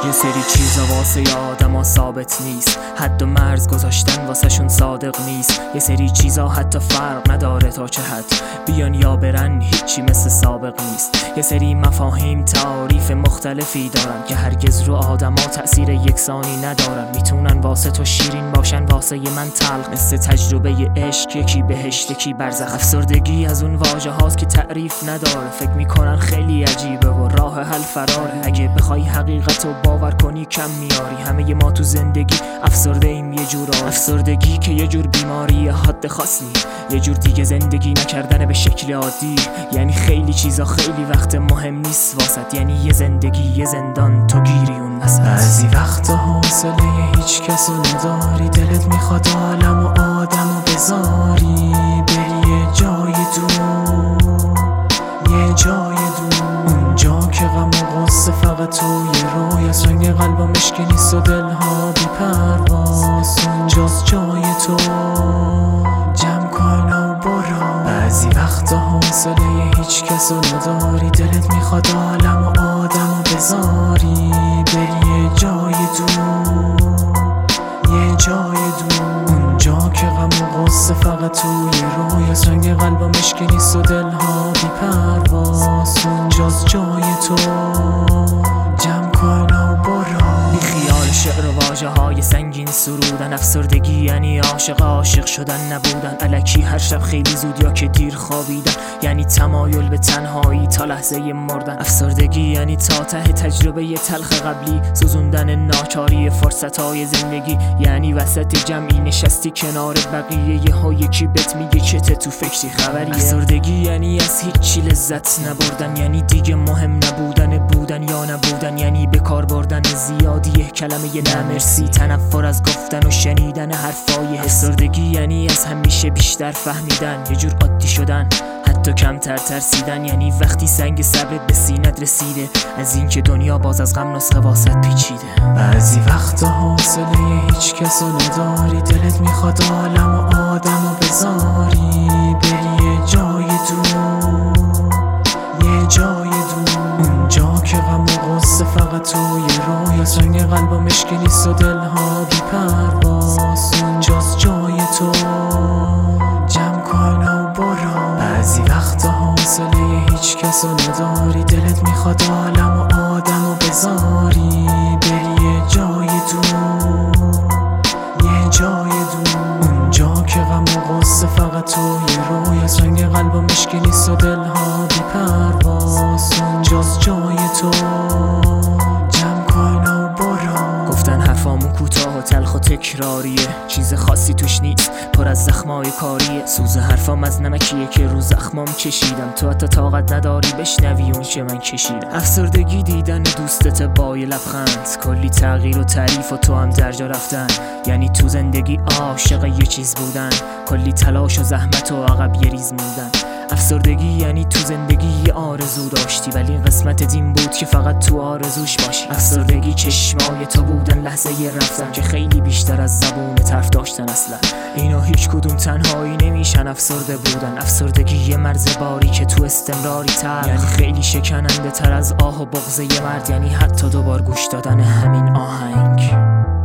یه سری چیزا واسه آدما ثابت نیست، حد و مرز گذاشتن واسه شون صادق نیست. یه سری چیزا حتی فرق نداره تا چه حد بیان یا برن، هیچی مثل سابق نیست. یه سری مفاهیم تعاریف مختلفی دارن که هرگز رو آدما تأثیر یکسانی ندارن. میتونن واسه تو شیرین باشن، واسه من تلخ، مثل تجربه عشق، یکی بهشت یکی برزخ. افسردگی از اون واژه هاست که تعریف نداره، فکر میکنن خیلی عجیبه و راه حل فراره. اگه بخوای حقیقت رو باور کنی کم میاری، همه ما تو زندگی افسرده ایم یه جورا. افسردگی که یه جور بیماری حد خاص نی، یه جور دیگه زندگی نکردن به شکل عادی. یعنی خیلی چیزا خیلی وقت مهم نیست واسط، یعنی یه زندگی یه زندان تو گیری اون وسط. بعضی وقتا حوصله هیچ کسو نداری، دلت میخواد عالم و آدمو بذاری، بری یه جای دور، یه جای دور، اونجا که غم و غصه فقط توی روی سنگ قلبا مشکی نیست و دلها بی پرواز. اونجاست جای تو، جمع کن و برو. بعضی وقتا حوصله هیچ کسو نداری، دلت میخواد عالم و آدمو بذاری، بری یه جای دور، یه جای دور، اونجا که غم و غصه فقط توی روی سنگ قلبا مشکی نیست و دلها بی پرواز. اونجاست جای تو، جمع کن و برو. بی خیال شعر و واژه های سنگین سرودن. افسردگی یعنی عاشق شدن نبودن، الکی هر شب خیلی زود یا که دیر خوابیدن، یعنی تمایل به تنهایی تا لحظه مردن. افسردگی یعنی تا ته تجربه ی تلخ قبلی سوزوندن ناچاری فرصتهای زندگی، یعنی وسط جمعی نشستی کنار بقیه یهو یکی بهت میگه که تو فکری خبریه. افسردگی یعنی از هیچی لذت نبردن، یعنی دیگه مهم نبودن بودن یا نبودن، یعنی به کار بردن زیادی کلمه نمرسی، تنفر از گفتن و شنیدن حرفای افسردگی یعنی از همیشه بیشتر فهمیدن، یه جور عادی شدن، حتی کمتر ترسیدن. یعنی وقتی سنگ صبرت به سینت رسیده، از این که دنیا باز از غم نسخه واسط پیچیده. بعضی وقتا حوصله هیچ کسو نداری، دلت میخواد عالم و آدمو بذاری، بری یه جای دور، یه جای دور، اونجا که غم و غصه فقط توی روی سنگ قلبا مشکی نیست و دلها بی پرواز. اونجاست جای تو، جمع کن و برو. بعضی وقتا حوصله هیچ کسو نداری، دلت میخواد عالم و آدمو بذاری، بری یه جای دور، یه جای دور، اونجا که غم و غصه فقط توی روی سنگ قلبا مشکی نیست و دلها بی پرواز. اونجاست جای تو، جمع کن و برو. گفتن حرفامون کوتاه و تلخ و تکراریه، چیز خاصی توش نیست، پر از زخمای کاریه. سوز حرفام از نمکیه که رو زخمام کشیدم، تو حتی طاقت نداری بشنوی اون که من کشیدم. افسردگی دیدن دوستت با یه لبخند، کلی تغییر و تعریف و تو هم در جا رفتن، یعنی تو زندگی عاشق یه چیز بودن، کلی تلاش و زحمت و عقب یه ریز موندن. افسردگی یعنی تو زندگی یه آرزو داشتی، ولی قسمت این بود که فقط تو آرزوش باشی. افسردگی چشمای تو بودن لحظه یه رفتن، که خیلی بیشتر از زبون طرف داشتن. اصلا اینا هیچ کدوم تنهایی نمیشن افسرده بودن. افسردگی یه مرز باری که تو استمراری تر، یعنی خیلی شکننده تر از آه و بغض یه مرد، یعنی حتی دوبار گوش دادن همین آهنگ.